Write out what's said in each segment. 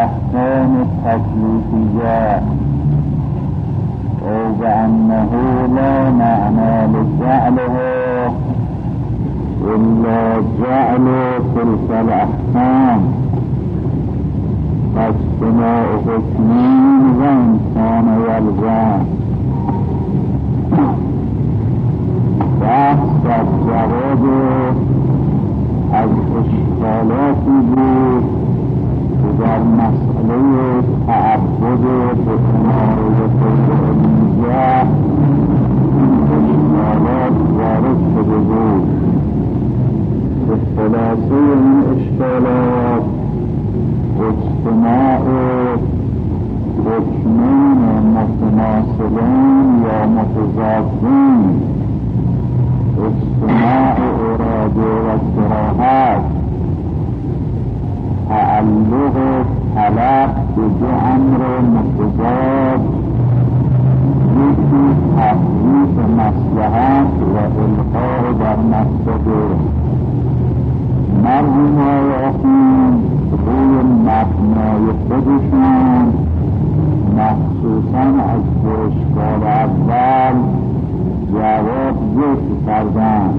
احکام تکلیفیه او بأنه لا معنى لجعلها إلا جعل تلك الأحكام فاجتماع حكمين وإنسان يلزم بحث الجواب از اشکالاتی بود که در مسئله تعبد به عنایت علمیه اشکالات وارد شده بود. به خلاصه این اشکالات اجتماع حکمین متماثلین یا متضادین، اجتماع اراده و کراهت، تعلق طلب به دو امر متضاد، یکی تحریف مصلحت و القاء در مفسده. مرحوم آخرین روی مبنای خودشان مخصوصاً از اشکال اول جواب ذکر کردن.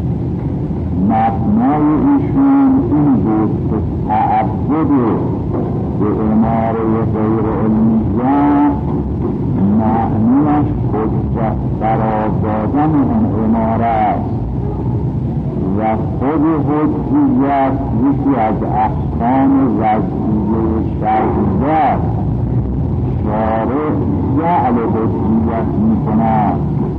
مبنای ایشون این بود که تعبد به اماره غیر علمیه معنیش حجت قرار دادن اون اماره است و خود حجیت یکی از احکام وضعیه شرعیه است. شارع جعل حجیت می‌کند،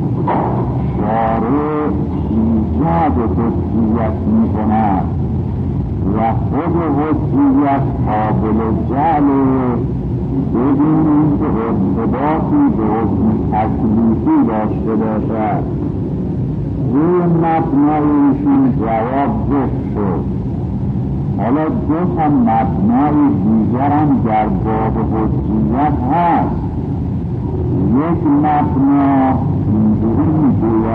شارع ایجاد حجیت می‌کند و خود حجیت قابل جعل بدون اینکه ارتباطی به حکم تکلیفی داشته باشد. روی مبنایشون جواب ذکر شد. حالا دو تا مبنای دیگر هم در باب حجیت هست. یک مبنا اینجوری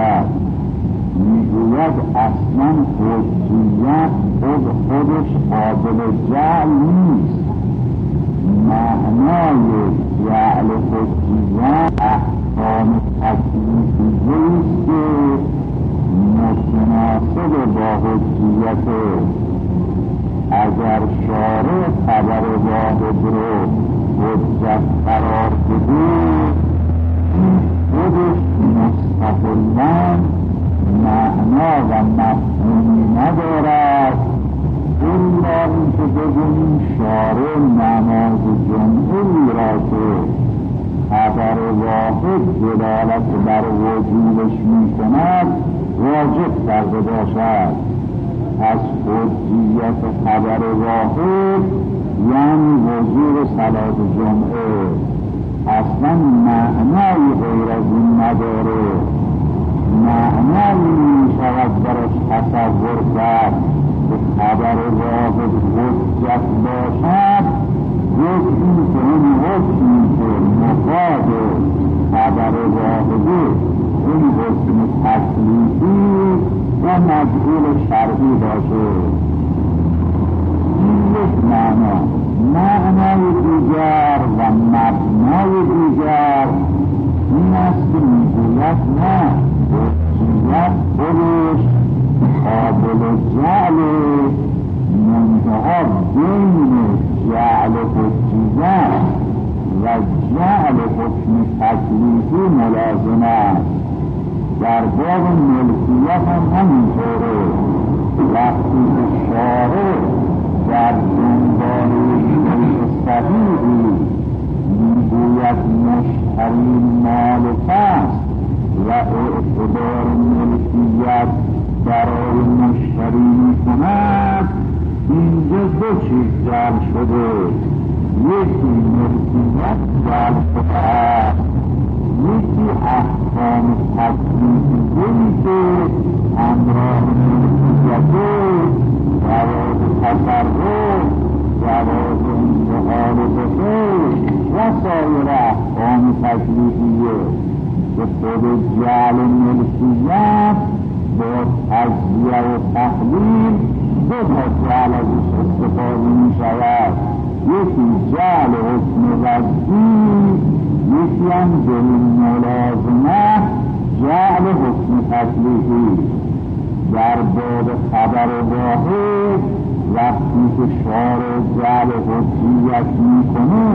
میگوید اصلا حجیت خودش قابل جعل نیست. معنای جعل حجیت احکام تکلیفیه است که متناسب با حجیت. اگر شارع خبر واحد رو حجت قرار بده خودش مستقلاً معنا و مفهومی ندارد الا اینکه بگوییم شارع نماز جمعه را که خبر واحد دلالت بر وجودش میکند واجب کرده باشد. پس حجیت خبر واحد یعنی وجود صلاة جمعه اصلا معنای غیر از این نداره. معنایی میشود برش تصور کرد که خبر واحد حجت باشد یک این که این حکمی که مفاد خبر واحده این حکم تکلیفی و مجهول شرعی باشه. این یک معنا. معنای دیگر و مبنای دیگر این است که میگوید نه حجیت خودش قابل جعل منتها بین جعل حجیت و جعل حکم تکلیفی ملازم است. در باب ملکیت هم همینطوره. وقتی که شارع در دنبال شیء صحیحی میگوید مشتری مالک است و اعتبار ملکیت برای مشتری میکند، اینجا دو چیز جمع شده. یکی ملکیت جمع شده است، یکی احکام تکلیفی که همراه ملکیت جواز تصرف، جواز انتقال بخیر و سایر احکام تکلیفیه که خود جعل ملکیت با تجزیه و تحلیل دو تا جعل ازش استفاده می شود. یکی جعل تصدیق، یکی هم به ملازمه جعل حکم تکلیفی. در باب خبر واحد وقتی که شارع جعل حجیت میکنه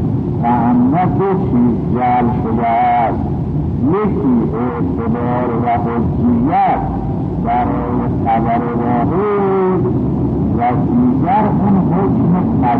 تمام دو چیز جعل شده است، یکی اعتبار و حجیت برای خبر واحد و دیگر اون حکم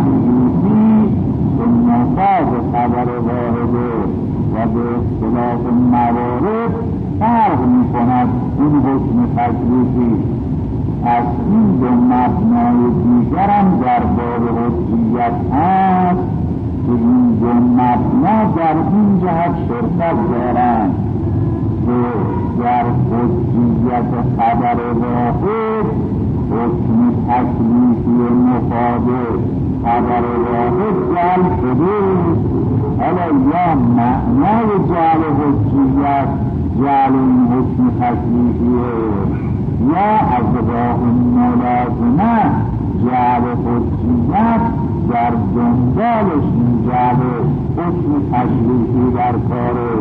تکلیفی که نفاذ خبر واحده و به اختلاف موارد فرق میکند این حکم تکلیفی. از این دو مبنای دیگر هم در باب حجیت هست که این دو مبنا در این جهت شرکت دارند که در حجیت خبر واحد حکم تکلیفی مفاده خبر واحد جعل شده. حالا یا معنای جعل حجیت جعل این حکم تکلیفیه، یا از راه ملازمه جعل حجیت در دنبالش این جعل حکم تکلیفی در کاره.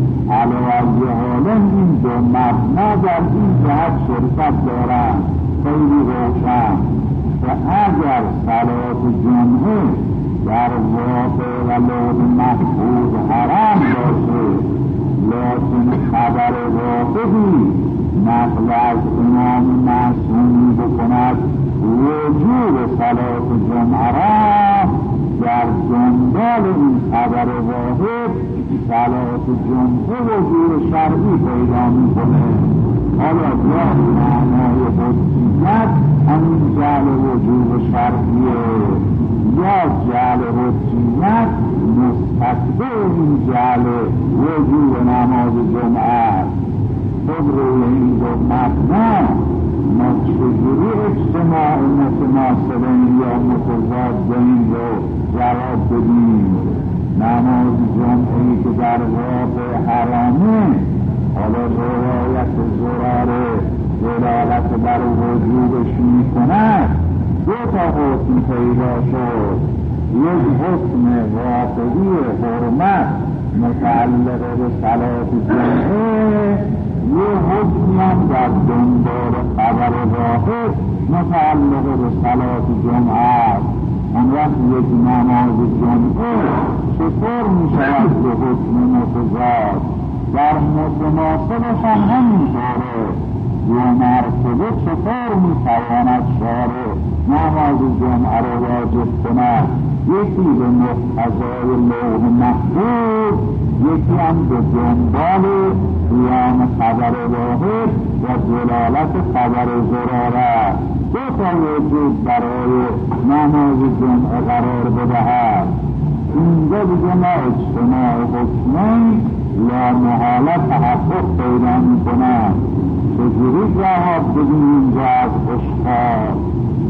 علاوه حالا این دو مبنا در این جهت شرکت دارند خیلی روشن که اگر صلات جمعه در واقع و لوح محفوظ حرام باشه لیکن خبر واقعی نقل از امام معصومی بکند وجوب صلات جمعه را، در دنبال این خبر واحد صلات جمعه وجوب شرعی پیدا میکنه. حالا یا معنای حجیت همین جعل وجوب شرعیه، یا جعل حجیت مستقبل این جعل وجوب نماز جمعه. خود روی این دو مبنا ما چجوری اجتماع متناسبین یا متضادین رو جواب بدیم؟ نماز جمعه‌ای که در واقع حرامه، حالا روایت زراره دلالت بر وجودش میکند، دو تا حکم پیدا شد. یک حکم واقعی حرمت متعلق به صلات جمعه، یه حکمی هم در دنبال خبر واحد متعلق به صلات جمعه. اون وقت یک نماز جمعه چطور می شود به حکم متضاد؟ در متناسبش هم همینطوره. دو مرتبه چطور می تواند شارع نماز جمعه را واجب کند؟ یکی به مقتضای لوح محفوظ، یکی هم به دنبال قیام خبر واحد و دلالت خبر ضراره. دو تا وجود برای نماز جمعه قرار بدهد. اینجا دیگه ما اجتماع حکمین لا محاله تحقق پیدا میکنند. چجوری جواب بدیم اینجا از اشکال؟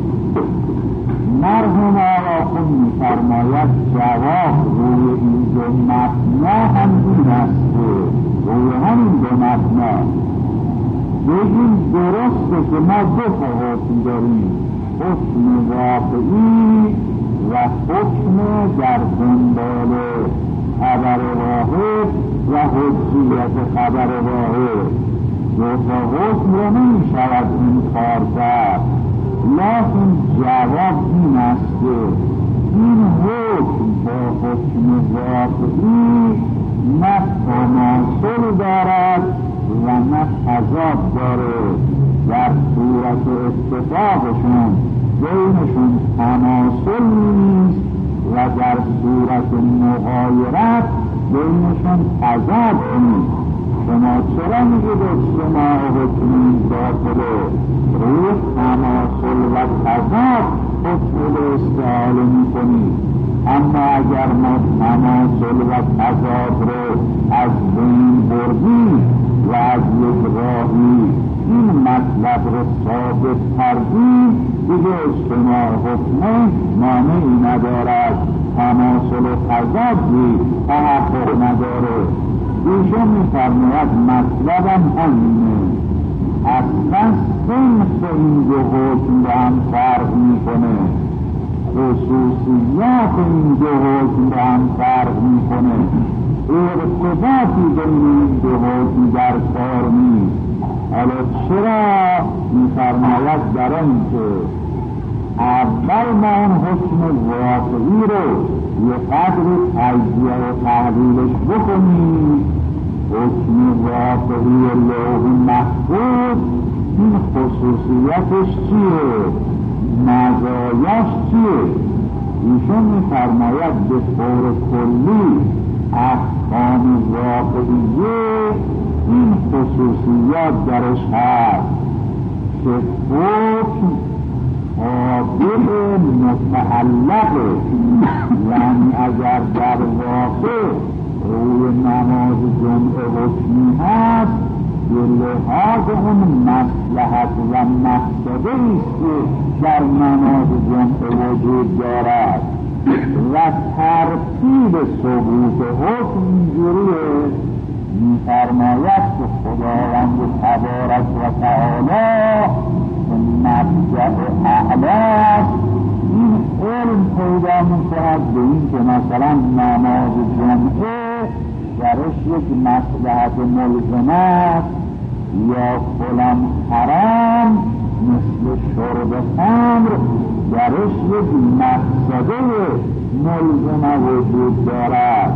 مرحوم آقا می‌فرماید جواب روی این دو مبنا هم این است که روی همین دو مبنا بگیم درسته که ما دو تا حکم داریم، حکم واقعی و حکم در دنبال خبر واحد و حجیت خبر واحد. دو تا حکم رو نمی‌شود انکار کرد، لیکن جواب این است که این حکم با حکم واقعی نه تماثل دارد و نه تضاد دارد. در صورت اتفاقشون بینشون تماثل نیست و در صورت مغایرت بینشون تضاد نیست. شما چرا میگید اجتماع حکمی باطله؟ روی تماثل و تضاد حکم استعاله میکنید. اما اگر ما تماثل و تضاد رو از بین بردیم و از یک راهی این مطلب رو ثابت کردیم، دیگه اجتماع حکمی مانعی ندارد، تماثل و تضادی تحقق نداره. ایشون می‌فرماید مطلبم همینه، اصلا سنخ این دو حکم با هم فرق میکنه. خصوصیات این دو حکم را هم فرق میکنه، ارتباطی بین این دو حکم در کار نیست. حالا چرا میفرماید در این که اول ما اون حکم واقعی رو یه قدر تجزیه و تحلیلش بکنیم. حکم واقعی لوح محفوظ این خصوصیتش چیه؟ مزایاش چیه؟ ایشون میفرماید به طور کلی احکام واقعیه این خصوصیات درش هست که حکم قابل متعلقه، یعنی اگر در واقع روی نماز جمعه حکمی هست به لحاظ اون مصلحت و مقصده ایست که در نماز جمعه وجود دارد و ترتیب ثبوت حکم اینجوریه. می‌فرماید که خداوند تبارک و تعالی مبدأ اعلاست این علم پیدا می‌کند به این که مثلا نماز جمعه درش یک مصلحت ملزم است یا فلان حرام مثل شرب خمر درش یک مقصده ملزم وجود دارد.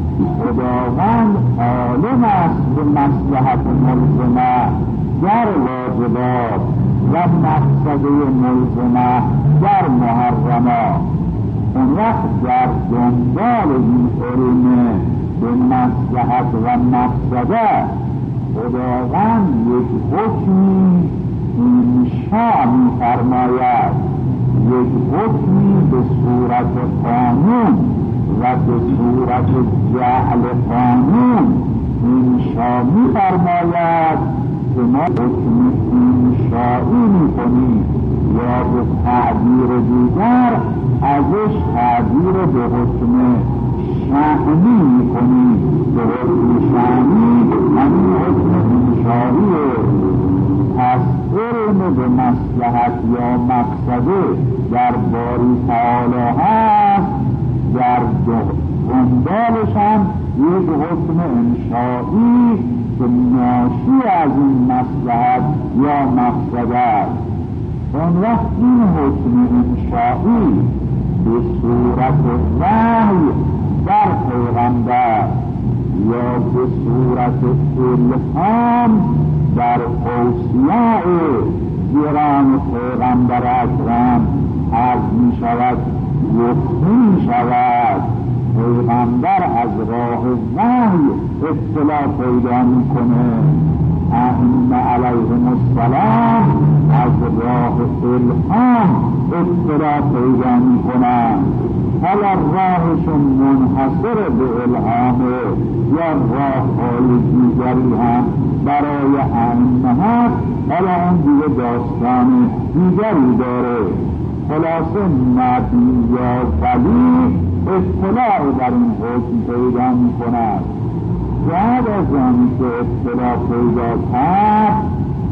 خداوند عالم است به مصلحت ملزمه در واجبات و مقصده ملزمه در محرمات. اون وقت در دنبال این علم به مصلحت و مقصده خداوند یک حکمی انشا می‌فرماید، یک حکمی به صورت قانون و به صورت جعل قانون انشا می‌فرماید که ما حکم انشایی می‌کنیم یا به تعبیر دیگر ازش تعبیر به حکم شأنی می‌کنیم. به حکم شأنی همین حکم انشاییه. پس علم به مصلحت یا مقصده در باری تعالی هست، در دنبالش هم یک حکم انشایی که ناشی از این مصلحت یا مقصده است. اون وقت این حکم انشایی به صورت وحی در پیغمبر یا به صورت الهام در اوصیاء گران پیغمبر اکرم عرض می شود، گفته می شود. پیغمبر از راه وحی اطلاع پیدا می کنه، ائمه علیهم السلام از راه الهام اطلاع پیدا می کنند. حالا راهشون منحصر به الهامه یا راه های دیگری هم برای ائمه هست، حالا اون دیگه داستان دیگری داره. خلاصه نبی یا ولی اطلاع در این حکم پیدا می کند. بعد از آنی که اطلاع پیدا کرد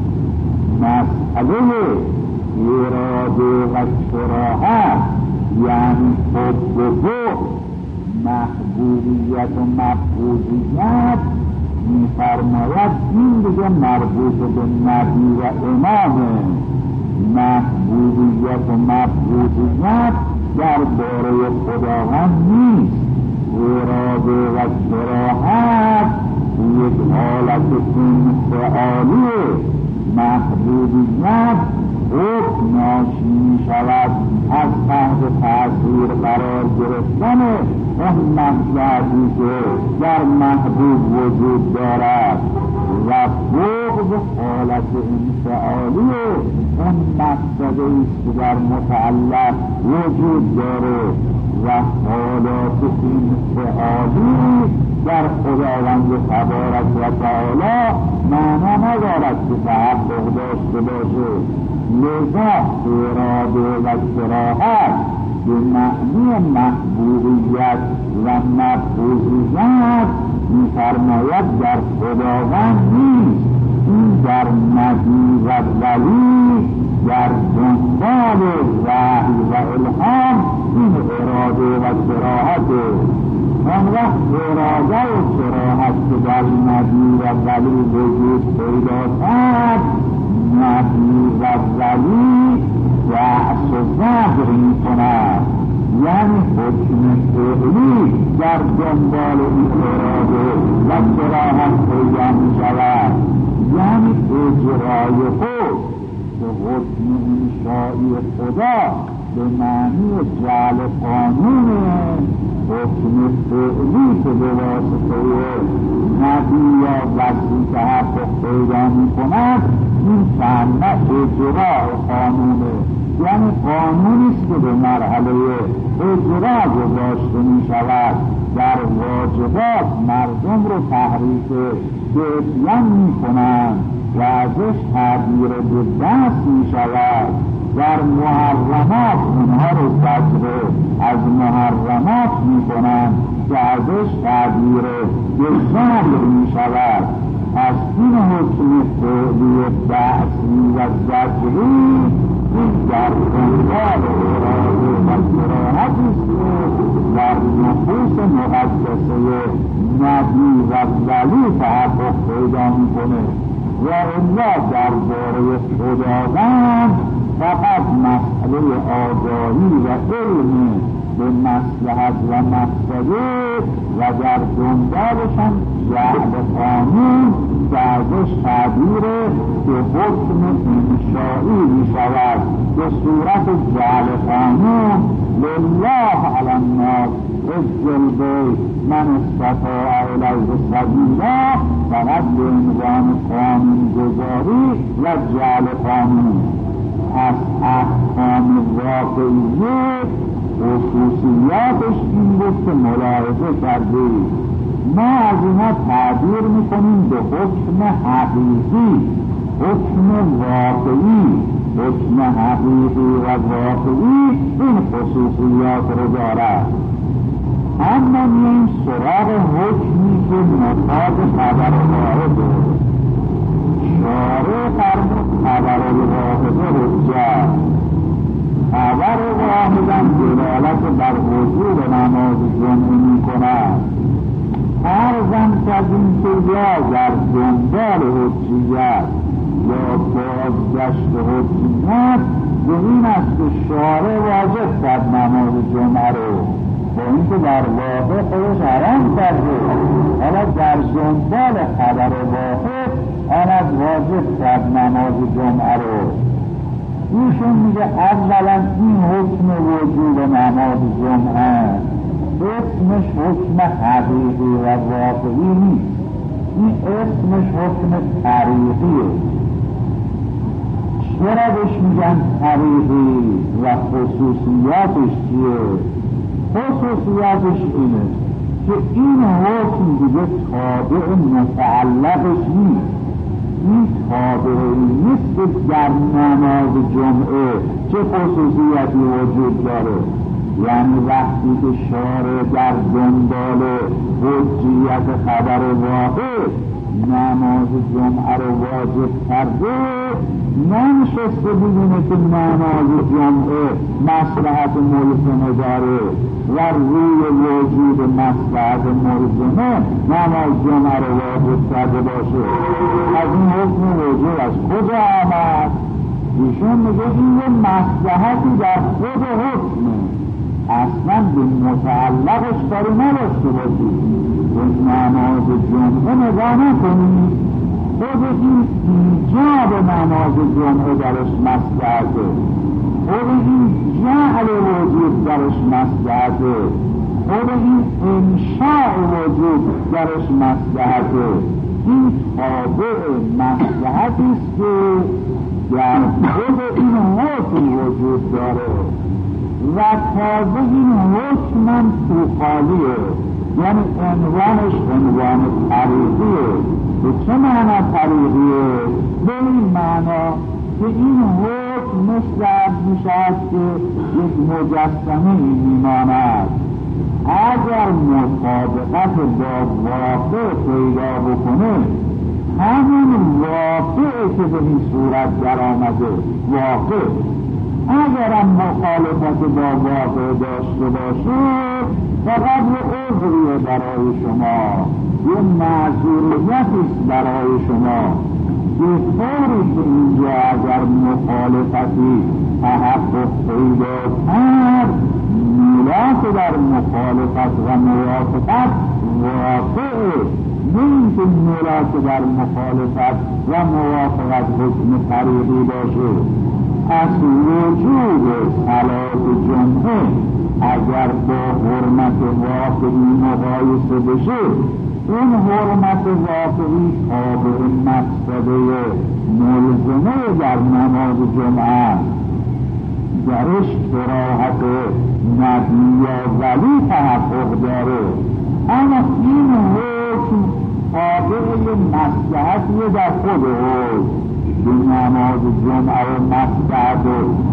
مسئله اراده و کراهت یعنی حب و بغض، محبوبیت و مبغوضیت می‌فرماید این دیگه مربوط به نبی و امامه. محبوبیت و مبغوضیت درباره خداوند نیست. اراده و کراهت یک حالت انفعالیه. محبوبیت حکم ناشی می شود از تحت تأثیر قرار گرفتن اون مصلحتی که در محبوب وجود دارد و بغض حالت انفعالی اون مقصده ایست که در متعلق وجود داره و حالات انفعالی در خداوند تبارک و تعالی معنا ندارد که تحقق داشته باشه. لذا اراده و کراهت به معنی محبوبیت و مبغوضیت می‌فرماید در خداوند نیست. این در نبی و ولی در دنبال وحی و الهام این اراده و صراحته. آن وقت اراده و صراحت که در نبی و ولی وجود پیدا کرد، نبی و ولی بحث و زجر می‌کند، یعنی حکم فعلی در دنبال این اراده و صراحت پیدا می‌شود، یعنی اجرای خود به حکم انشائی خدا به معنی جعل قانون حکم فعلی که به واسطه نبی یا وحی تحقق پیدا می‌کند، این چند اجرای قانونه، یعنی قانونیست که به مرحله اجرا گذاشته می‌شود، در واجبات مردم رو تحریک به اتیان می‌کنند و ازش تعبیر به دست می‌شود، در محرمات اونها رو زجر از محرمات می‌کنند که ازش تعبیر به زجر می‌شود. پس این حکم فعلی بحثی و زجری این در دنبال اراده و صراحتی است که در نفوس مقدسه نبی و ولی تحقق پیدا می‌کنه و الا درباره خداوند فقط مسئله آگاهی و علم به مصلحت و مقصده و در دنبالشان جعل قانون که ازش تعبیر به حکم انشائی می شود به صورت جعل قانون لله علی الناس حج البیت من استطاع الیه سبیلا، فقط به عنوان قانون گذاری و جعل قانون. از احکام واقعیه خصوصیاتش این بود که ملاحظه کردید ما از اینا تعبیر میکنیم به حکم حقیقی، حکم واقعی. حکم حقیقی و واقعی این خصوصیات رو دارد. اما میاییم سراغ حکمی که مطابق خبر واحده. شارع فرمود خبر واحده حجت. خبر واحدم دلالت بر وجوب نماز جمعه میکند. فرضاً که این که یا در دنبال حجیت یا بازگشت حجیت به این است که شارع واجب کرد نماز جمعه رو، با اینکه در واقع خودش حرام کرده، حالا در دنبال خبر واحد آن واجب کرد نماز جمعه رو. ایشون میگه اولا این حکم وجوب نماز جمعه اسمش حکم حقیقی و واقعی نیست، این اسمش حکم طریقیه. چرا بهش میگن طریقی و خصوصیاتش چیه؟ خصوصیاتش اینه که این حکم دیگه تابع متعلقش نیست. این تابعی نیست که در نماز جمعه چه خصوصیتی وجود داره. یعنی وقتی که شارع در دنبال حجیت خبر واحد نماز جمعه رو واجب کرده، ننشسته بدونه که نماز جمعه مصلحت ملزمه داره و روی وجود مصلحت ملزمه نماز جمعه رو واجب کرده باشه. از این حکم وجود از کجا آمد؟ ایشون میگه این یه مصلحتی در خود حکمه، اصلا به متعلقش کاری نداشته باشی. به نماز جمعه نگاه نکنی، خود این ایجاب نماز جمعه درش مصلحته، خود این جعل وجود درش مصلحته، خود این انشاء وجود درش مصلحته. این تابع مصلحتی است که در خود این حکم وجود داره و تازه این حکم هم توخالیه، یعنی عنوانش عنوان طریقیه. به چه معنا طریقیه؟ به این معنا که این حکم مثل میشد که یک مجسمه میماند. اگر مطابقت با واقع پیدا بکنه همون واقعه که به این صورت در آمده واقع. اگرم مخالفت با واقع داشته باشه فقط یه عذریه برای شما، یه معذوریتیست برای شما. بهتری که اینجا اگر مخالفتی تحقق پیدا کرد، میراث در مخالفت و موافقت واقعه، نه اینکه میراث در مخالفت و موافقت حکم طریقی باشه. از وجود صلاة جمعه اگر با حرمت واقعی مقایسه بشه، این حرمت واقعی تابع مقصده ملزمه در نماز جمعه، درش کراهت نبی یا ولی تحقق داره. اما این حکم تابع مصلحتی در خود به نماز جمعه و مقصد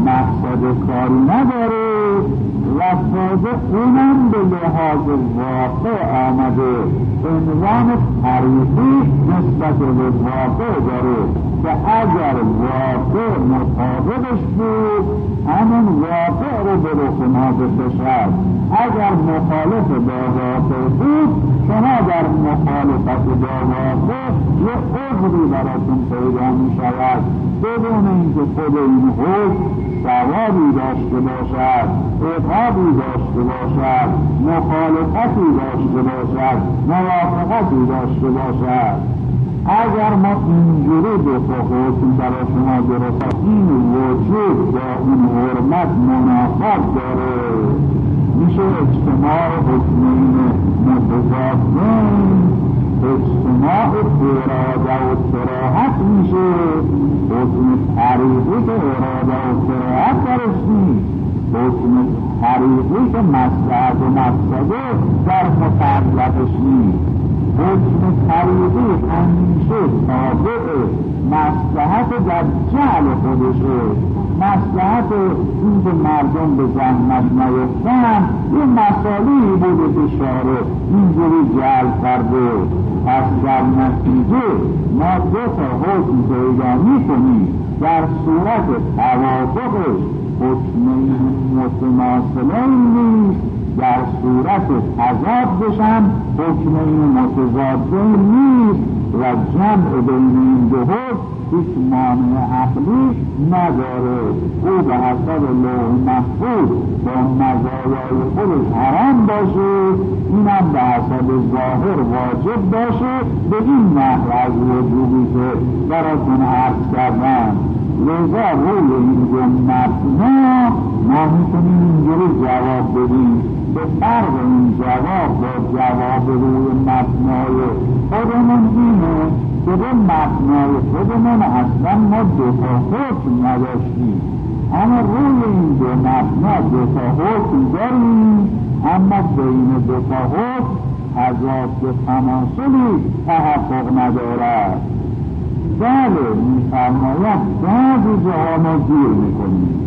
کاری نداره و تازه اونم به لحاظ واقع آمده عنوان طریقی نسبت به واقع داره که اگر واقع مطابقش بود همون واقع رو به رخ ما بکشد. اگر مخالف با واقع بود شما در مخالفت با واقع یه عذری براتون پیدا می شود بدون اینکه خود این حکم ثوابی داشته باشد، عقابی داشته باشد، مخالفتی داشته باشد، موافقتی داشته باشد. اگر ما اینجوری دو تا حکم برای شما درست، این وجود با این حرمت منافات داره، میشه اجتماع حکمین متضادین، اجتماع اراده و کراهت میشه. حکم طریقی که اراده و کراهت درش نیست، حکم طریقی که مصلحت و مقصده در مطلقش نیست. حکم طریقی همیشه تابع مصلحت در جعل خودشه، مصلحت این که مردم به زحمت نیفتن یه مسائلی بوده که شارع اینجوری جعل کرده. پس در نتیجه ما دو تا حکم پیدا میکنیم، در صورت توافقش حکمین متماثلین نیست، در صورت تضادش هم حکمین متضادین نیست و جمع بین این دو حکم هیچ مانع عقلی نداره. او به حسب لوح محفوظ با مزایای خودش حرام باشه، اینم به حسب ظاهر واجب باشه، به این نحو از وجودی که براتون عرض کردم. لذا روی این دو مبنا ما میتونیم اینجوری جواب بدیم. به فرق این جواب با جواب روی مبنای خودمون اینه که به مبنای خودمون اصلا ما دو تا حکم نداشتیم، اما روی این دو مبنا دو تا حکم داریم، اما بین دو تا حکم تضاد تماثلی تحقق ندارد. بله میفرماید بعضی جاها ما گیر میکنیم.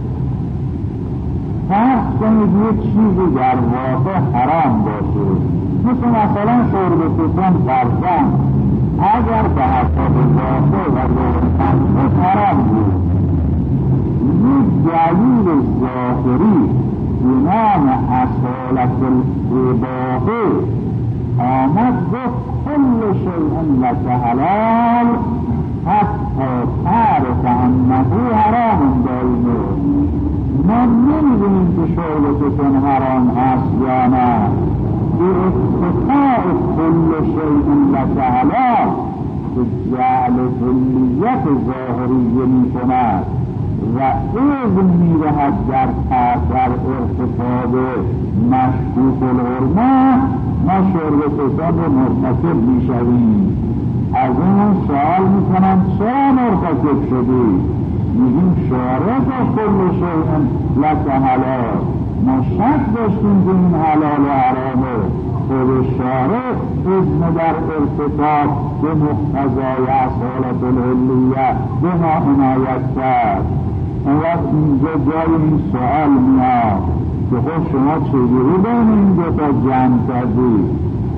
فرض کنید یک چیزی در واقع حرام باشه، مثلا شرب سکن فرزن اگر به حساب واقع و لوح حرام بود، یک دلیل ظاهری به نام اصالت الاباحه آمد گفت کل شیء لک حلال حتی تعرف انه حرام دائمه. ما نمیدونیم که شرب سکن حرام هست یا نه. به اتفاق کل شیء لک حلال که جعل کلیت ظاهریه می کند و اذن می دهد در ارتکاب مشکوک الحرمه، ما شرب سکن رو مرتکب می شویم. از اون سوال می کنم چرا مرتکب شدی؟ میگیم شارع تا کل شیء لک حلال. ما شک داشتیم که این حلال و حرامه، خود شارع اذن در ارتکاب به مقتضای اصالت العلیه به ما عنایت کرد. اون وقت اینجا جای این سوال میاد که خود شما چجوری بین این دو تا جمع کردید؟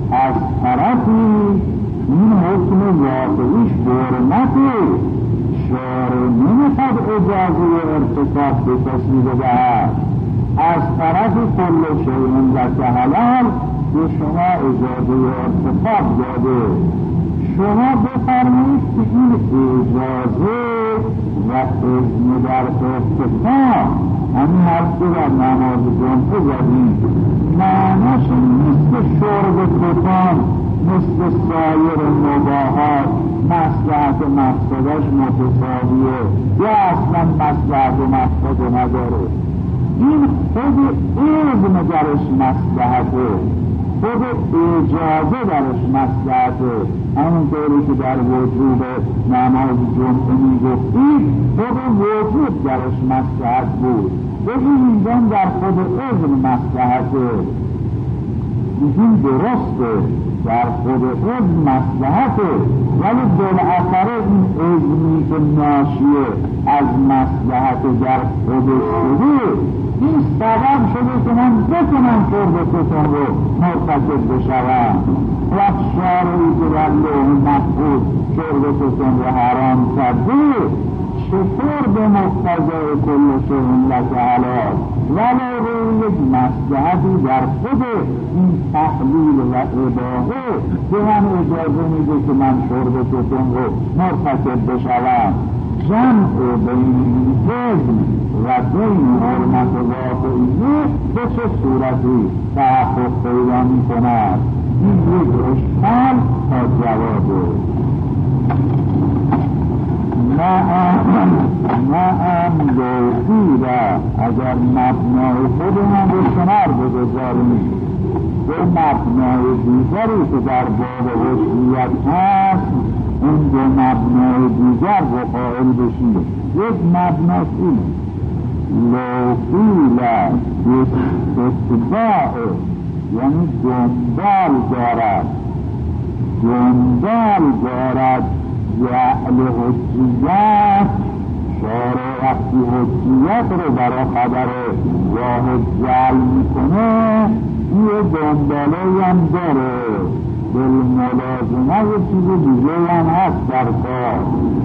از طرفی این حکم واقعیش حرمته، شارع نمیخواد اجازه ارتکاب به کسی بدهد. از طرف کل شیء لک حلال به شما اجازه ارتکاب داده. شما بفرمایید که این اجازه و اذن در ارتکاب همین حرف در نماز جمعه زدیم، معناش مثل شرب کتان، مثل سایر مباحات مصلحت مقصدش متساویه یا اصلا مصلحت و مقصد نداره. این خود اذن درش مصلحته، خود اجازه درش مصلحته. همونطوری که در وجود نماز جمعه میگفتید خود وجود درش مصلحت بود، بگیم اینجا در خود اذن مصلحته. این درسته، در خود اذن مصلحته، ولی بالاخره این اذنی که ناشیه از مصلحت در خودش شده، این سبب شده که من بتونم شرب کتان رو مرتکب بشوم. و شارعی که در لوح محفوظ شرب کتان رو حرام کرده، چطور به مقتضای کل شیء لک حلال ولی روی یک مصلحتی در خود این تحلیل و اباحه به من اجازه میده که من شرب کتان رو مرتکب بشوم. جمع بین اذن و بین حرمت واقعیه به چه صورتی تحقق پیدا میکند؟ این یک اشکال تا جوابه. نعم لوحی را اگر مبنای خودمان رو کنار بگذاریم به مبنای دیگری که در باب وصیت هست، این دو مبنای دیگر رو قائل بشیم. یک مبناش این لوحی را اتباع، یعنی دنبال دارد جعل حجیت. شارع وقتی حجیت رو برای خبر واحد جعل میکنه یه دنباله هم داره، بالملازمه یه چیز دیگه هم هست در کار.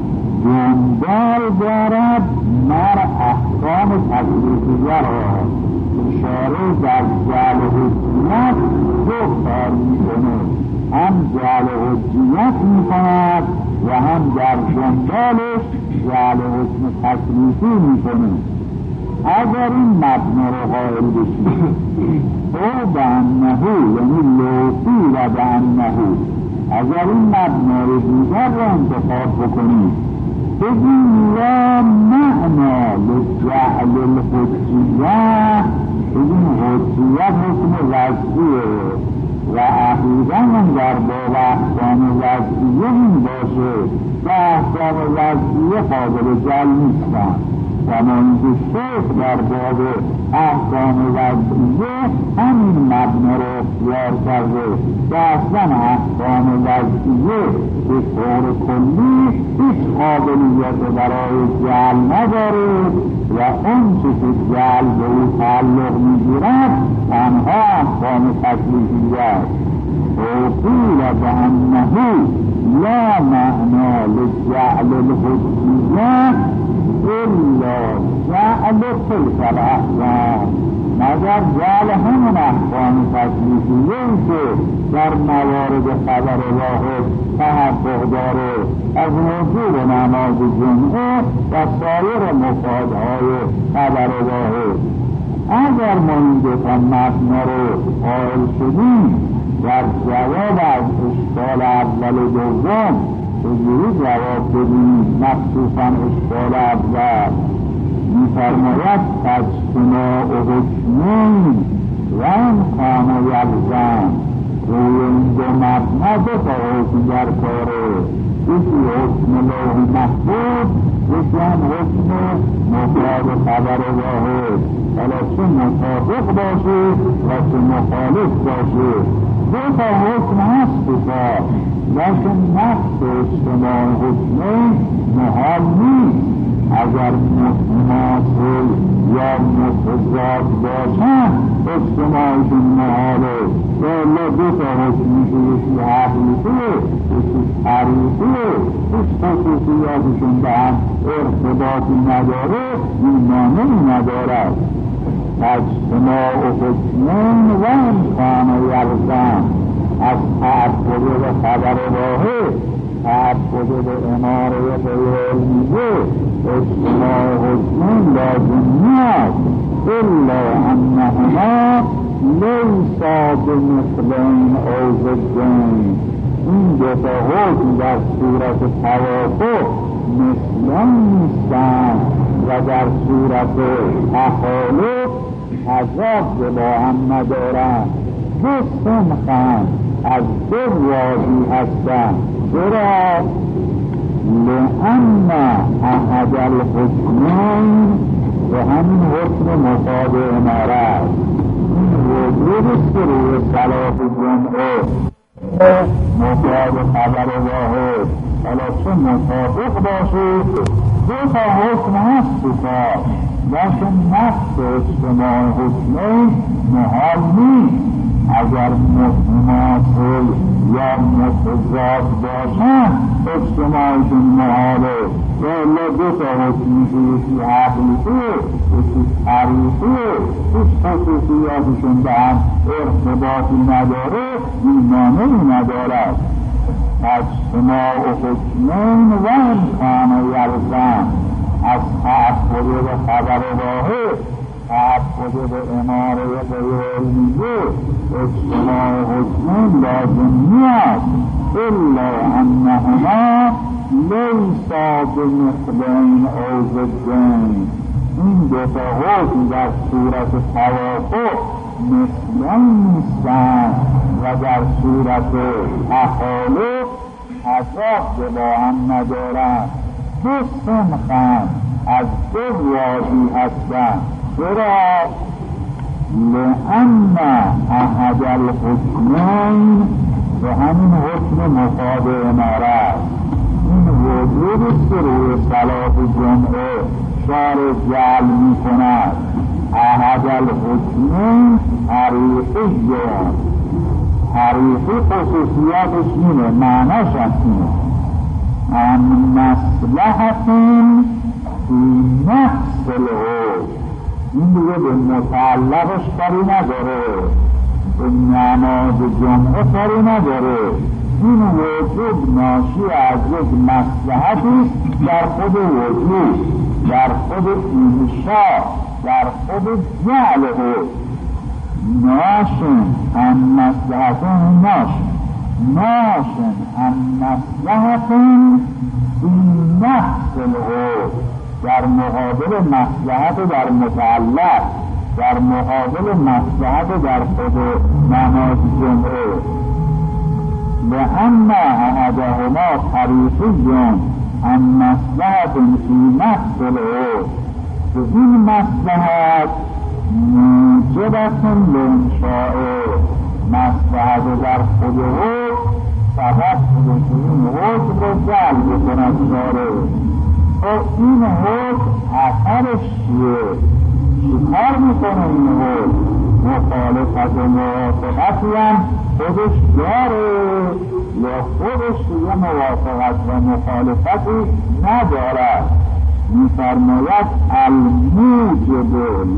دنبال دارد مر احکام تکلیفیه را. شارع در جعل حجیت دو کار میکنه، هم جعل حجیت میکند و هم در دنبالش جعل حکم تکلیفی میکنه. اگر این مبنا رو قائل بشید او به انهو، یعنی لوحی و به انهو، اگر این مبنا رو دیگر رو انتخاب بکنید بگیم لا معنا لجعل الحجیت، بگیم حجیت حکم وضعیه و اخیراً هم در باب احکام وضعیه این باشه که احکام وضعیه قابل جل نیستن. و ما اینکه شیخ در باب احکام وضعیه همین مبنا رو اختیار کرده که اصلا احکام وضعیه به طور کلی هیچ قابلیت برای جل نداره و اون چه که جل به او تعلق میگیرد تنها احکام تکلیفی است. وقیل بأنه لا معنى لجعل الحجیت الا جعل تلك الاحکام، مگر جعل همون احکام تکلیفیه که در موارد خبر واحد تحقق داره از موضوع نماز جمعه و سایر مفادهای خبر واحد. اگر ما این دوتا مبنا رو قائل شدیم در جواب از اشکال اول و دوم چجوری جواب بدیم؟ مخصوصا اشکال اول می‌فرماید تجتماع حکمین و امکان یلزم. روی این دو مبنا دو تا حکم در کاره، یکی حکم لوح محفوظ، یکی هم حکم مفاد خبر واحد. حالا چه مطابق باشه و چه مخالف باشه دو تا حکم هست لیکن نقص اجتماع حکمه محال نیست. اگر متماثل یا متضاد باشن اجتماعشون محاله. الا دو تا حکم میشه، یکی عقلیه یکی طریقیه، هیچ خصوصیاتشون به هم ارتباطی نداره، این مانعی ندارد. اجتماع حکمین و امکان یلزم از تعبد و خبر واحد تعبد به اماره غیر علمیه اجتماع حکمین لازم نیست، الا انهما لیسا بمثلین او ضدین. این دوتا حکم در صورت توافق مثلین نیستند و در صورت تخالف تضاد با هم ندارند. دو صنفند از دو واژی هستند. چرا؟ لأن احد الحکمین و همین حکم مفاد اماره است. وجود سروع صلاح جمعه مفاد خبر واحد حالا چه مطابق باشه دو تا حکم هست بکار لیکن نفس اجتماع حکمه محال نیست. اگر متماثل یا متضاد باشن اجتماعشون محاله. الا دو تا حکم میشه، یکی عقلیه یکی طریقیه، هیچ خصوصیاتشون به هم ارتباطی نداره، این مانعی ندارد. اجتماع حکمین و امکان یلزم از تعبد به خبر واحد تعبد به اماره غیر علمیه اجتماع حکمین لازم نیست، الا انهما لیسا بمثلین او ضدین. این دوتا حکم در صورت توافق مثلین نیستند و در صورت تخالف تضاد با هم ندارند. دو صنفند از دو واژی هستند. چرا؟ لأن احد الحکمین و همین حکم مفاد اماره است. این وجود سروع صلاح جمعه شارع جعل می کند. احد الحکمین حریقیون، حریقی خصوصیاتش اینه، معناش اینه ان مصلحتین فی نفس الحکم. این دیگه به متعلقش کاری نداره، به نماز جمعه کاری نداره. این وجود ناشی از یک مصلحتی در خود وجود، در خود انشاء، در خود جعل حکم. ناشن ان مصلحتین ناشن ان مصلحتین فی نفس الحکم، در مقابل مصلحت در متعلق، در مقابل مصلحت در خود نماز جمعه. لأن احدهما طریقیون ان مصلحت فی نفس الحکم. و این مصلحت موجبت لانشاء، مصلحت در خود حکم سبب شده که این حکم رو جلب کند داره. و این حکم اثرش چیه؟ چیکار میکنه این حکم؟ مخالفت و موافقتی هم خودش داره یا خودش دیگه موافقت و مخالفتی ندارد؟ میفرماید الموجب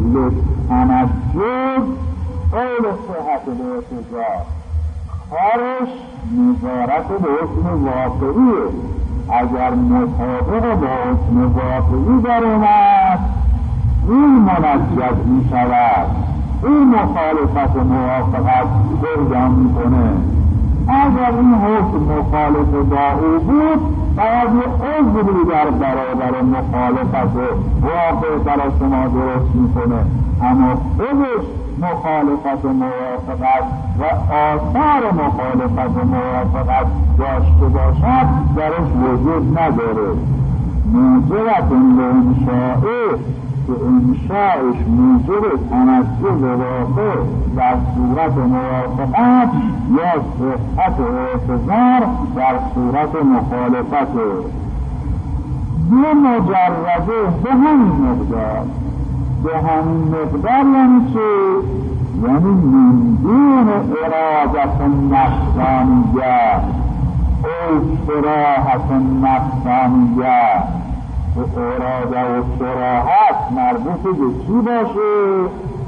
للتنجد قول صحت الاحتجاج. کارش نظارت به حکم واقعیه. اگر مطابق با حکم واقعی در اومد این منجد می شود، این مخالفت و موافقت برگم می کنه. اگر این حکم مخالف با او بود باید یه عذری در برابر مخالفت واقع برای شما درست می کنه، اما خودش مخالفت و موافقت و آثار مخالفت و موافقت داشته باشد درش وجود نداره. موجبت لانشاء که انشاءش موجب تنجد واقع در صورت موافقت یا صحت اعتذار در صورت مخالفت. یه مجرده به همین مقدار، به همین مقدار یعنی چه؟ یعنی من دون ارادت نفسانیه او صراحت نفسانیه. و اراده و صراحت مربوط به چی باشه؟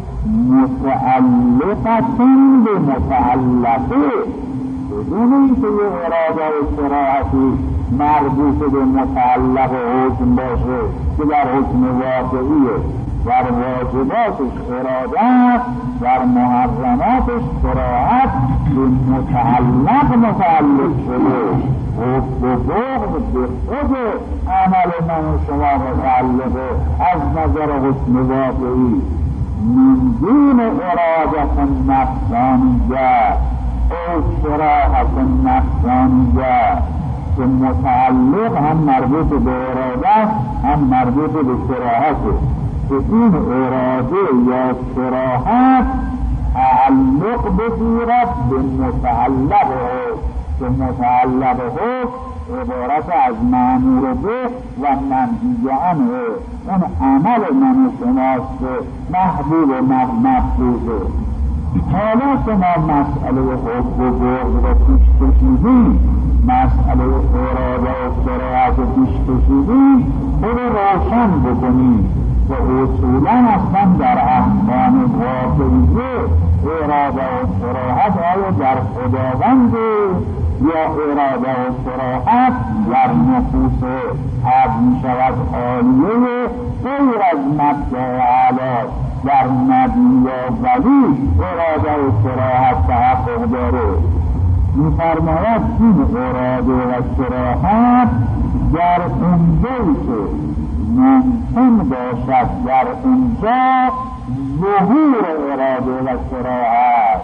متعلقتون به متعلقه، بدون اینکه یه اراده و صراحتی مربوط به متعلق حکم باشه که در حکم واقعیه، در واجباتش اراده است، در محرماتش صراحت به متعلق شده. حب و بغض به خود عمل من و شما متعلقه از نظر حکم واقعی. من دون ارادت نفسانیه او صراحت نفسانیه که متعلق هم مربوط به اراده هم مربوط به صراحته، که این اراده یا صراحت تعلق بگیرد به متعلق که متعلق عبارت از مأمور به و منهی عنه، اون عمل من و شماست محبوب و مطلوبه. حالا شما مسئله حب و بغض را پیش کشیدی، مسئله اراده و صراحت را پیش کشیدی، خود روشن بکنی و اصولا اصلا در احکام واقعیه اراده و صراحت آیا در خداوند یا اراده و صراحت در نفوس حد می شود عالیه غیر از مبدأ اعلی در نبی یا ولی اراده و صراحت تحقق داره. می‌فرماید این اراده و صراحت در اونجایی که ممکن باشد در اونجا ظهور اراده و صراحت.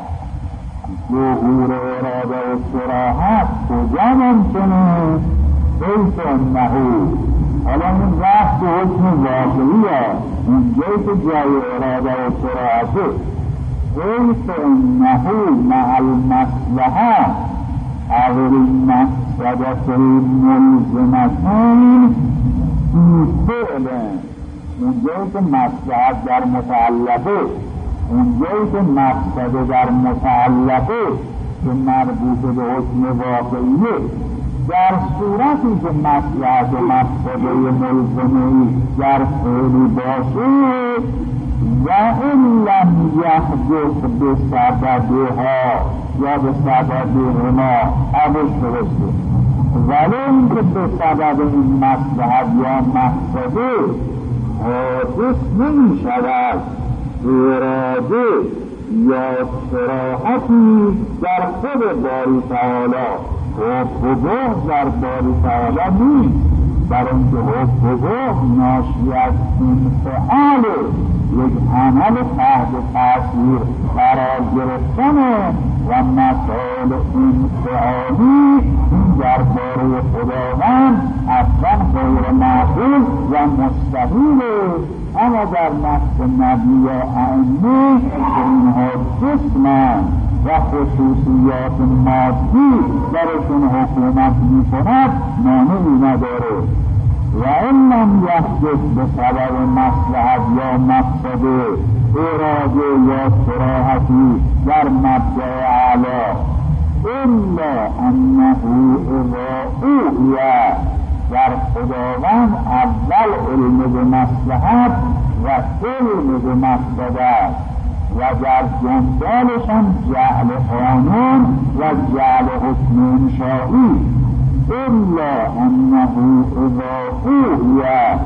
ظهور اراده و صراحت کجا ممکنه؟ حیث انهو. حالا این رفت حکم واقعیه، اونجایی که جای اراده و صراحته. حیث انهو مع المصلحه او المقصدة الملزمتین فی فعل. اونجایی که مصلحت در متعلقه، اونجایی که مقصد در متعلقه که مربوط به حکم واقعیه، در صورتی که مصلحت و مقصده ملزمه در فعلی باشه و این لم یحدث به سببها یا به سببهما عبش درسته، ولی اینکه به سبب این مصلحت یا مقصده حادث نمی شود اراده یا صراحتی در خود باری تعالی، حب و بغض در باری تعالی نیست، برای اینکه حب و بغض ناشی از انفعال یک عمل تحت تاثیر قرار گرفتن و مسائل انفعالی این درباره خداوند اصلا غیر معقول و مستحیله. اما در نفس نبی یا ائمه که اینها جسمند و خصوصیات مادی درشون حکومت میکند مانعی نداره. و این لم یحدث به سبب مصلحت یا مقصد اراده یا صراحتی در مبدأ اعلی الا انه اذا اوحی، در خداوند اول علم به مصلحت و علم به مقصد است و در جنبالش هم جعل قانون و جعل حکم انشائی. الا انه اذا اوحی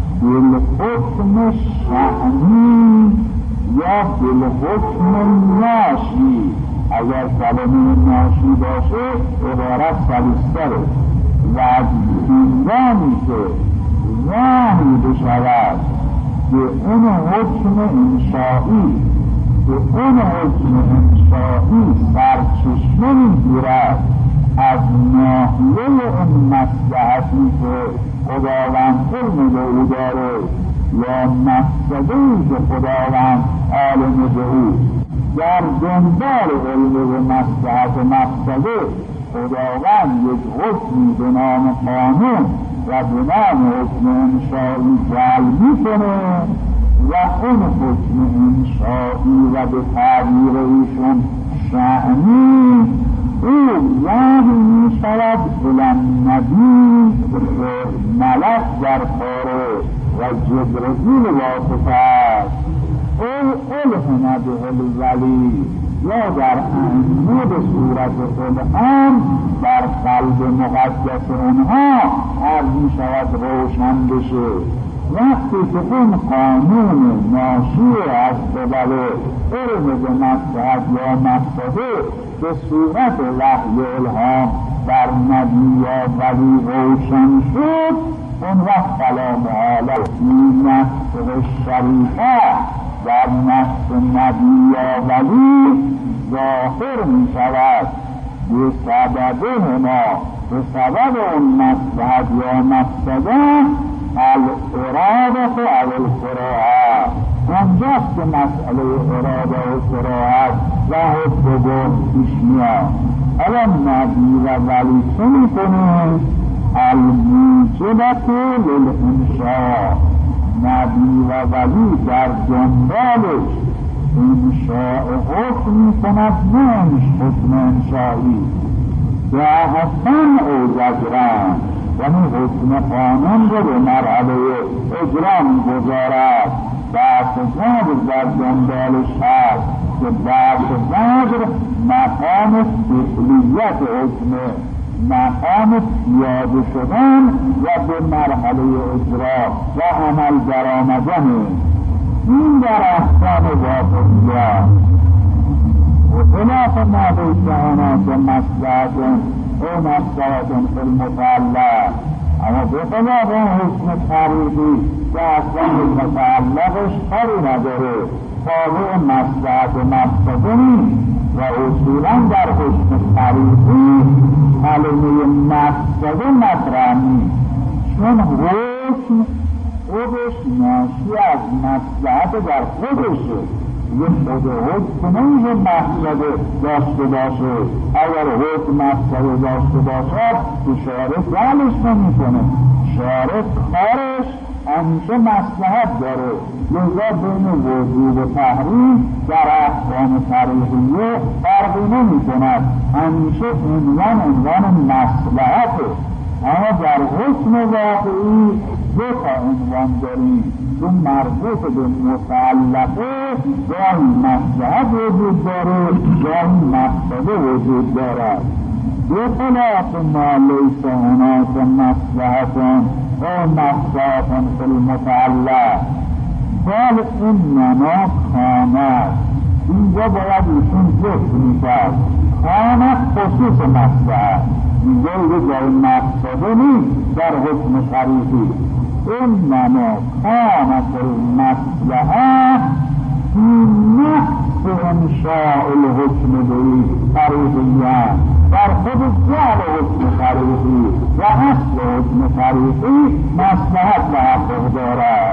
بالحکم الشأنی یا بالحکم ناشی، اگر کلمه ناشی باشه عبارت سلیستره و از دیندانی که وحی بشود به اون حکم انشائی، به اون حکم انشائی سرچشمه میگیرد از ناحیه اون مصلحتی که خداوند علم به او داره یا مقصدی که خداوند عالم به او، در دنبال علم به مصلحت و مقصده خداوند یک حکمی به نام قانون و بنام حکم انشایی جلبی کنه و اون حکم انشایی و به تعبیر ایشون شأنی او یعنی می شود النبی ملک در کاره و جبرئیل واسطه است او الهمه به الولی یا در ائمه به صورت الهام در قلب مقدس اونها هر می شود روشن بشه. وقتی که اون قانون ناشی از قبل علم به مصلحت یا مقصده به صورت وحی الهام در نبی یا ولی روشن شد اون وقت فلا محاله این نفس شریفه در نفس نبی یا ولی ظاهر می شود به سبب هما به سبب اون مصلحت یا مقصده الارادت او الکراهه اونجاست که مسئله اراده و کراهت و حب و بغض پیش میاد. الان نبی و ولی چه میکنه؟ الموجبت للانشاء نبی و ولی در جنبالش انشاء حکم میکند نه حکم انشایی یا حسن او زجران یعنی حکم قانون رو به مرحله اجرا می‌گذارد. بحث زجر در جنبالش هست که بحث زجر مقام فعلیت حکم مقام پیاده شدن و به مرحله اجرا و عمل در آمدن این در احکام واقعیات و خلاف ما بیشترانات مصلحت او مصلحت فی المتعلق اما به خلاف اون حکم طریقی که اصلا متعلقش کاری نداره تابع مصلحت و مقصده نیست و اصولا در حکم طریقی کلمه مقصده مطرح نیست چون حکم خودش ناشی از مصلحت در خودشه یه خود حکم نمیشه مقصد داشته باشه اگر حکم مقصد داشته باشد که شارع جلش نمی کنه شارع کارش همیشه مصلحت داره لذا بین وجوب و تحریم در احکام طریقیه فرقی نمی کند همیشه عنوان مصلحته اما در حکم واقعی دو تا عنوان داریم چون مربوط به متعلقه گاهی مصلحت وجود داره گاهی مقصده وجود دارد بخلاف ما لیس هناک مصلحت و مقصد فی المتعلق بل انما کانت اینجا باید ایشون ذکر میکرد کانت خصوص مصلحت اینجا یه جای مقصده نیست در حکم طریقی انما کانت المصلحه فی نفس انشاء الحکم به طریقیان در خود جعل حکم طریقی و اصل حکم طریقی مصلحت تحقق دارد.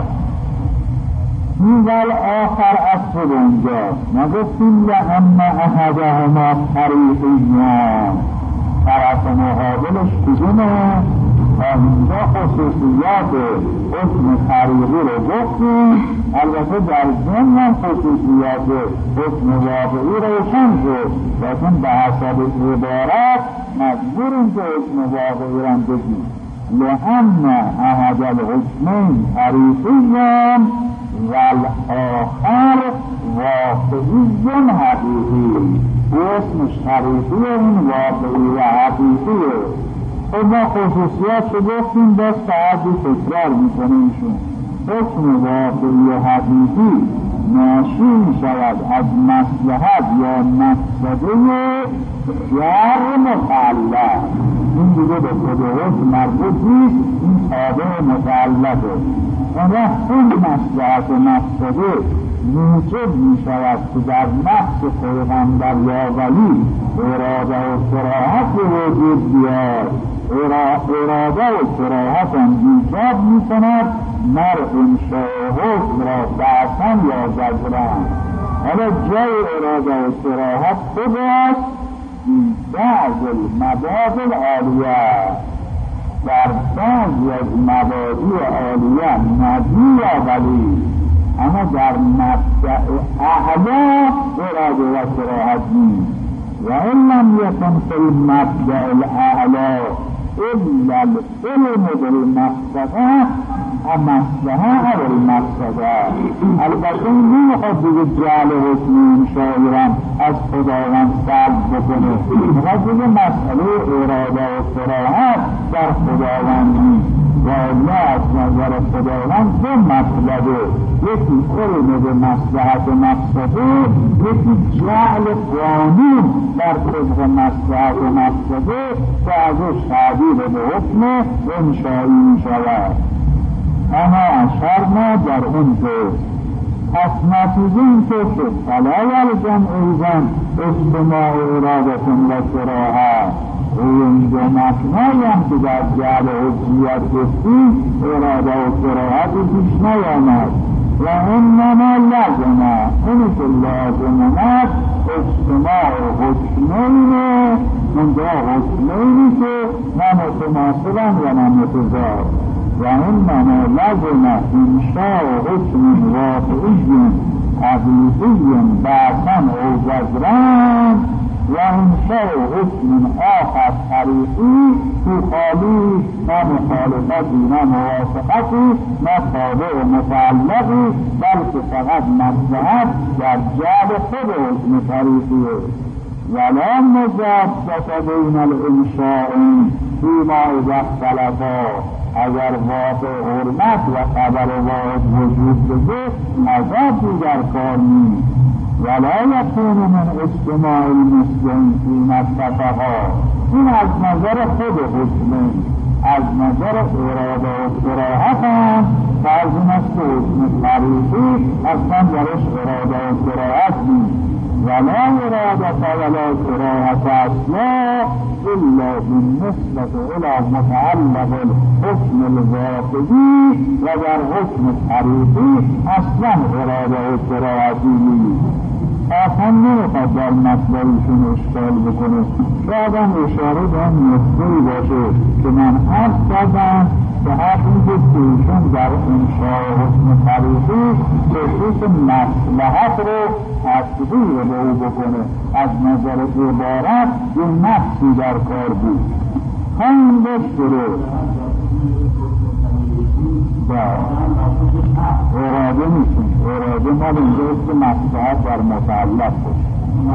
میگل آخر اصل اونجا نگفتیم لأن احدهما طریقیان طرف مقابلش کدومه و اینجا خصوصیات حکم طریقی رو گفتیم البته در ضمن خصوصیات حکم واقعی روشن شد لیکن به حسب عبارت مجبوریم که حکم واقعی رو بگیم لأن احد الحکمین طریقیان والآخر واقعی حقیقی اسمش طریقی این واقعی و حقیقیه خب ما خصوصیات رو گفتیم باز ساعتی تکرار میکنیم شون حکم واقعی و حقیقی ناشی می شود از مصلحت یا مقصده جر متعلق این دیگه به خود حکم مربوط نیست این تابع متعلقه اون مصلحت و مقصده موجب می شود که در نفس پیغمبر یا ولی اراده و کراهت وجود بیاد اراده و کراهت ایجاب می کند مر انشاء حکم را بحثن یا زجرن حالا جای اراده و کراهت خود است بعض المباحث العالیه در بعضی از مبادی عالیه ندی یا ولی، اما در مبدأ اعلا اراده و صراحت نیست. و این لم یکن فی المبدأ الاعلا الا العلم بالمقصده مصلحه و المقصده. البته این نمیخواد دیگه جعل حکم این شاعران از خداوند سلب بکنه، میخواد دیگه مسئله اراده و صراحت در خداوند نیست و الله از نظر خداوند دو مطلبه، یکی علم به مصلحت و مقصده، یکی جعل قانون در طبق مصلحت و مقصده که ازش تعبیر به حکم انشایی میشود. اما شرما در اون که پس نتیجه این که فلا یلزم ایضا اجتماع ارادتون و صراحت، این دو معنایی هم که در جعل حجیت گفتی اراده و صراحتی پیش نیامد. و انما لازمه اینی که لازمه اجتماع حکمینه، منجا حکمینی که نه متماثلن و نه متضاد. و انما لازمه انشاء حکم واقعی حقیقی بعثا او جزران و انشاء حکم آخر طریقی تو خالی نه مخالفتی نه موافقتی نه تابع و متعلقی، بلکه فقط مصلحت در جعل خود حکم طریقیه. ولا مجابدت بین الانشاءین فیما اذا اختلفا، اگر واقع حرمت و خبر واحد وجود بده مذابی در کار نیست. ولا یکون من اجتماع المسلمین فیما اتفقا، این از نظر خود حکمه، از نظر اراده و صراحت هم فرض است که حکم طریقی اصلا درش اراده و صراحت نیست. ولا ارادت ولا صراحت اصلا الا بالنسبة الى متعلق الحكم الواقعی، و در حکم طریقی اصلا اراده و صراحتی نیست. اصلا نمیخواد در مطلبیشون اشکال بکنه. شاید هم اشاره به هم نکته‌ای باشه که من عرض کردم که هر اینکه ایشون در انشاء حکم طریقی خصوص مصلحت رو تصدیق به او بکنه. از نظر عبارت یه نفسی در کار بود. همین بشتره اراده نیستیم. اراده مال اینجاست که مصلحت در متعلق باشه.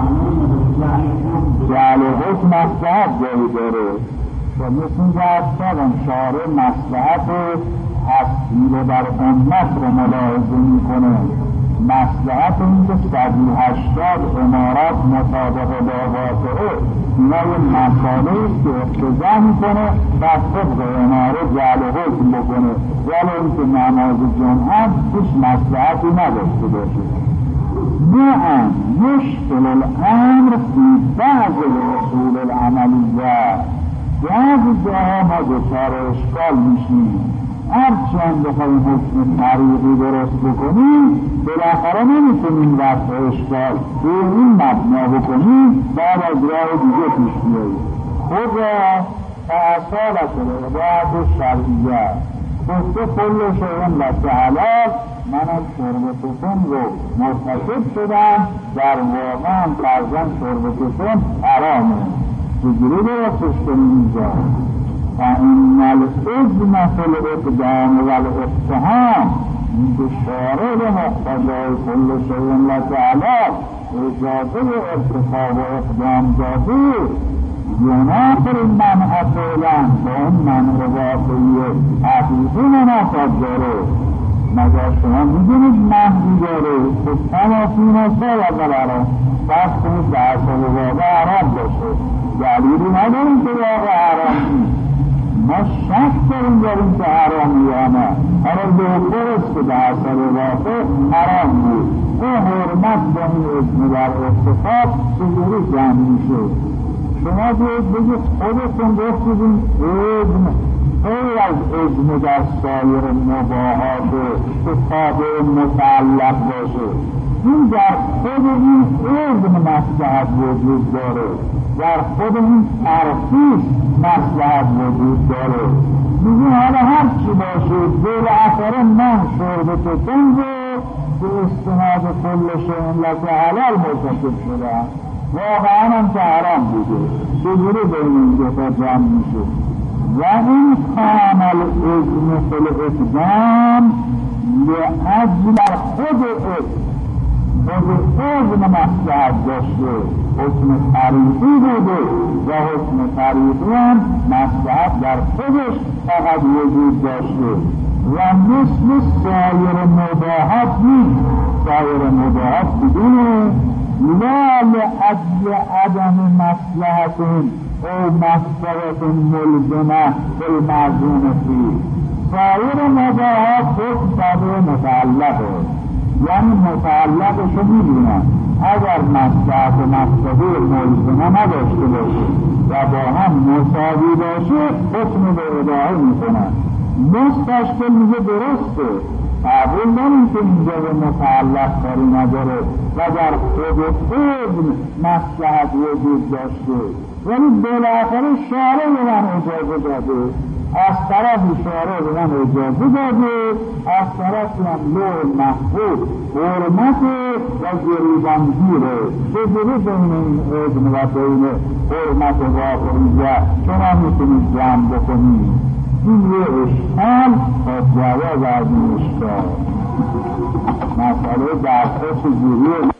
جعل حکم مصلحت جایی داره و مثل اینجا هستم شارع مصلحت تفصیل در امت رو ملاحظه میکنه. مصلحت این که 180 امارات مطابق با واقعه، اینا یه مسائله است که اقتضا میکنه و طبق اماره جعل حکم بکنه، ولی اینکه نماز جمعه هیچ مصلحتی نداشته باشه. نعم مشکل الامر فی بعض اصول العملیه، بعضی جاها ما دچار اشکال میشیم. هرچند بخواهیم حکم طریقی درست بکنیم بالاخره نمیتونیم رفع اشکال روی این مبنا بکنیم، بعد از راه دیگه پیش بیاییم. خود فاصالت العباد شرعیه گفته کل شیء لک حلال، من از شرب تسم رو مرتکب شدم، در واقع هم فرضاً شرب تسم حرامه. چجوری درستش کنیم اینجا؟ فإن الإذن في الإقدام والإقتحام، اینکه شارع به مقتضای کل شیء لک حلال اجازه ارتکاب و اقدام داده، ینافر المنع فعلا با اون منع واقعی حقیقی منافات داره. مگر شما میدونید منعی داره که تماسی نسا و قرارا بس کنید در اصل واقع حرام باشه، دلیلی نداریم که واقع حرام نیست. ما شک داریم داریم که حرام یا نه، اما بهتر است که در اصل واقع حرام بود. این حرمت با این اذن در اتفاق چجوری جمع میشه؟ شما بگید خودتون گفتیدین اذن غیر از اذن در سایر مباحات که تابع متعلق باشه. این در خود این عزم مصلحت وجود داره، در خود این ترخیص مصلحت وجود داره. میگه حالا هر چی باشه بالاخره من شربت تنزه به استناد کل شیء لک حلال مرتکب شدم، واقعا هم که حرام بوده. چجوری بین این دوتا جمع میشه؟ و این کامل اذن فی الاقدام لأجل خود اذن مصلحت داشته، حکم طریقی بوده و حکم طریقی هم مصلحت در خودش فقط وجود داشته و مثل سایر مباحات نیست. سایر مباحات بدونه لا لأجل عدم مصلحت او مصلحت ملزمه بالمعزوم فيه. سایر مباحات حکم طبع متعلقه، یعنی متعلقشو میدونن اگر مصلحت و مقصده ملزمه نداشته باشه و با هم مساوی باشه حکم به ادعای میکنن. مستشکل میگه درسته، قبول داریم که اینجا به متعلق کاری نداره و در خود مصلحت وجود داشته، ولی بالاخره شارع به من اجازه داده، از طرف شارع به من اجازه داده، از طرف هم لوح محفوظ حرمت و گریبانگیره. چجوری بین این اذن و بین حرمت واقعیه شما میتونید جمع بکنید؟ این یه اشکال و جواب از این اشکال مسئله درخواست جوری